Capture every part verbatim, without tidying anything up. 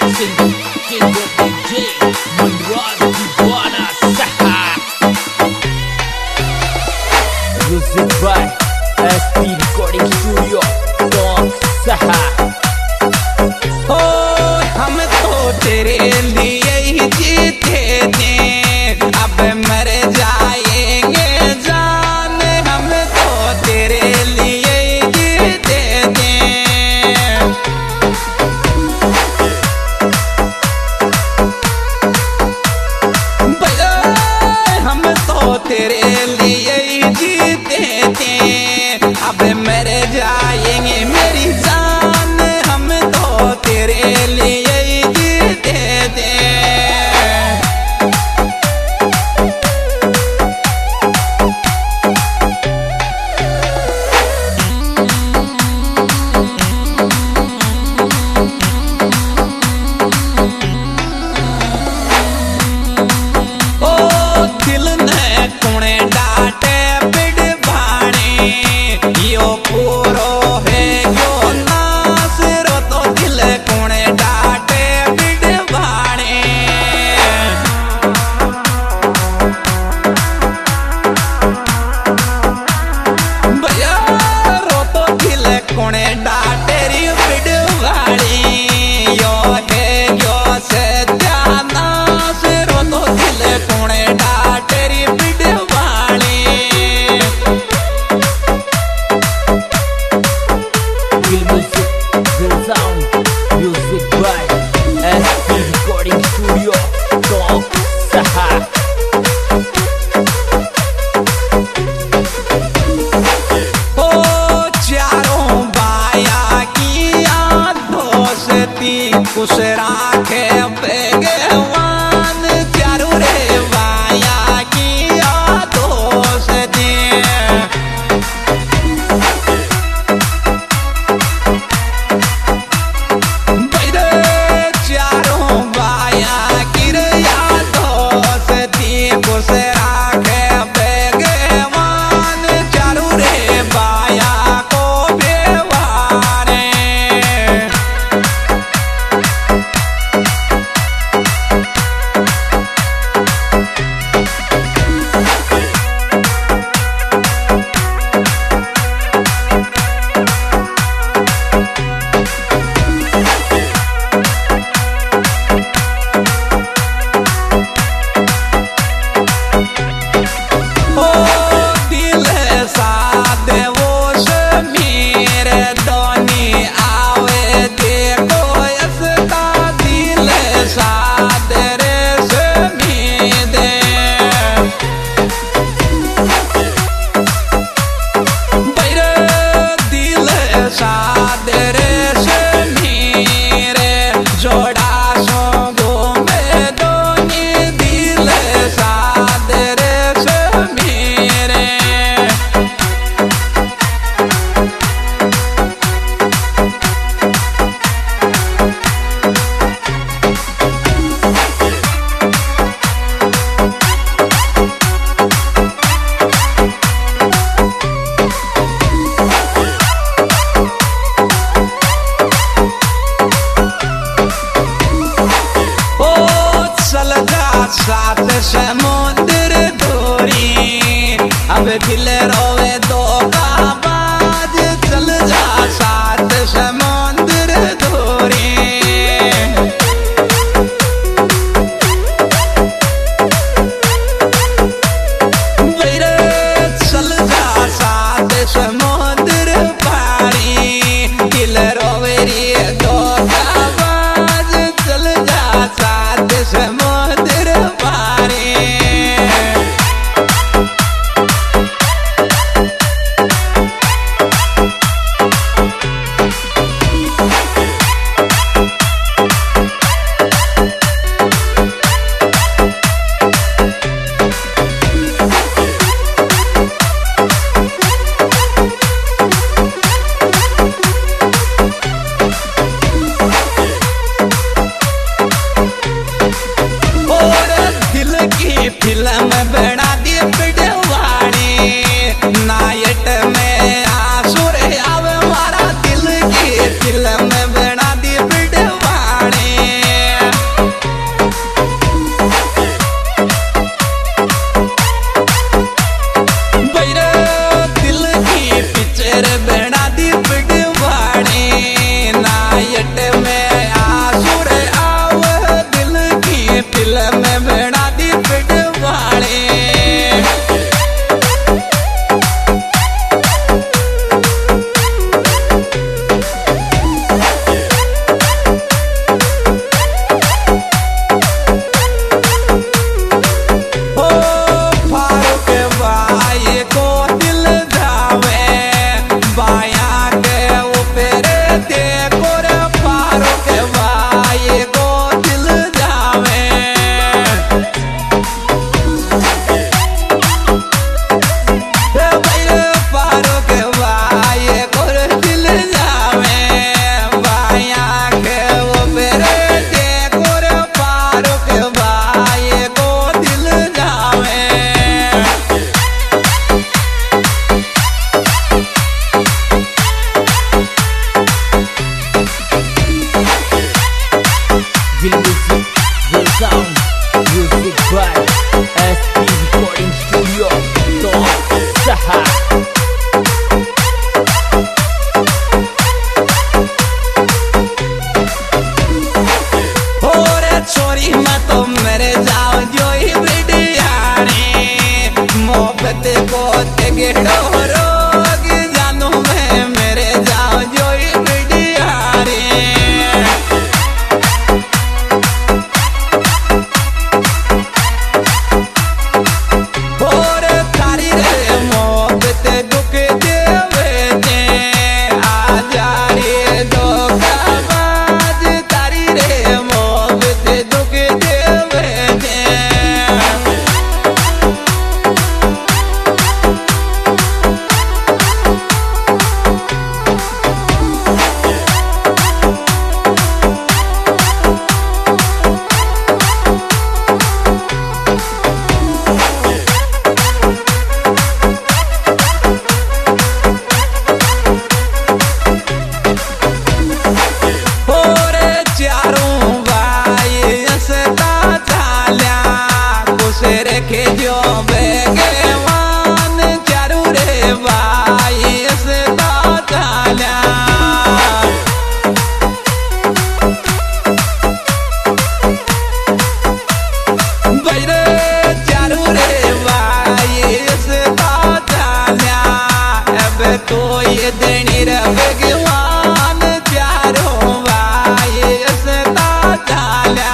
Single King of D J Monraz Divana Saha. Music by S P Recording Studio Talk Saha. हो हम तो तेरे लिए ही जीते थे, अब मर जाएंगे जान। हम तो तेरे लिए ही जीते थे। भैया हम तो तेरे लिए ही जीते थे, अब मर जाएंगे मेरी जान। हम तो तेरे लिए ही जीते थे। ओ दिल ने कुणे डाटे बिड़ भाणे, यो पूरो है यो नासरो तो दिल कुणे डाटे बिड़ भाणे। भैया रो तो दिल कुणे डाटे री बिड़ भाणी, यो है यो सत्यानाश। रो तो दिल कुणे डाटे री बिड़ भाणी। Real music, real sound. Music by S P Recording Studio Talk Saha. ओ चारों बाया की दोस्ती कुछ राखे भगवान। चारों रे बाया की दोस्ती। भैरे चारों बाया की दोस्ती कुछ राखे भगवान। चारों रे बाया को बेवारे। ओ दिल साथ वो समीर दोनी आवे देखो इसका दिल साथ रे समीर। भैरे दिल साथ रे समीर, जोड़ा सो घूमे दोनी दिल साथ रे समीर। ओ चल जा साथ समुद्र दूरी, अब दिल रोवे दो का बाज। चल जा साथ समुद्र दूरी। भैरे चल जा साथ समुद्र पारी, दिल रोवे रे दो का बाज। चल जा साथ समुद्र पारी। मोहब्बत को ते गेड़ो रोग जानू मैं मेरे जाओ जोई बिडियारी और थारी रे मोहब्बत दुख देवे दे आ जा रे धोखाबाज तारी रे मोहब्बत दुख देवे दे के जो बेगवान चारू रे भाई से ताला बैरे चारू रे भाई से ताला अब तो ये देनी रे बेगवान चारू भाई से ताला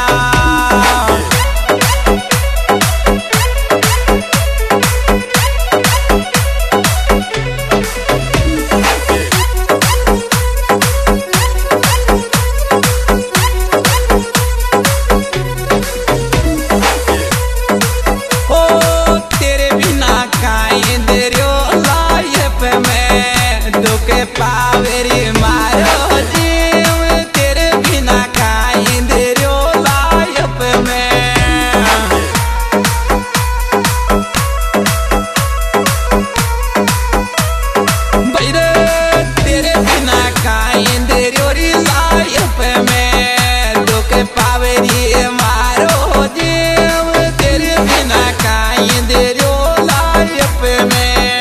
पावेरी मारो जीव तेरे बिना खाई दे रो लाइफ में बैरे तेरे बिना खाई दे रो री लाइफ में दुख पावेरी मारो जीव तेरे बिना खाई दे रो लाइफ में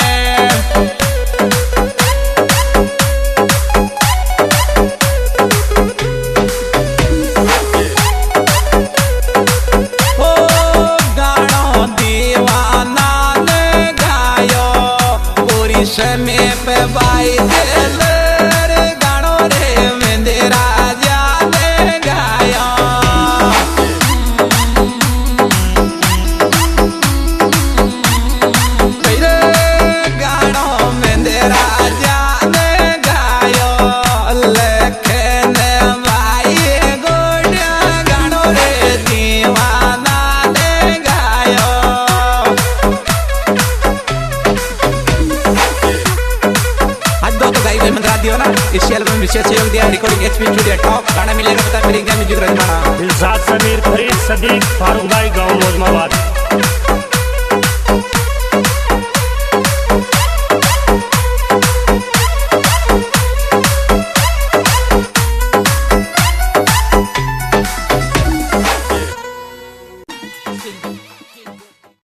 समय पे बाई दिल रे गानो रे मेरे राजा ने गाया मेरे गानो मेरे राजा ने गायो लेकिन भाई गोड़िया गानो रे दीवाना ने गायो इस एल्बम विशेष सहयोग दिया रिकॉर्डिंग एचपी स्टूडियो टॉप गाना मिलेगा पता मेरी क्या म्यूजिक रजमाना दिलशाद समीर फरीद सदीक फारूक भाई गाँव मोजमाबाद। Single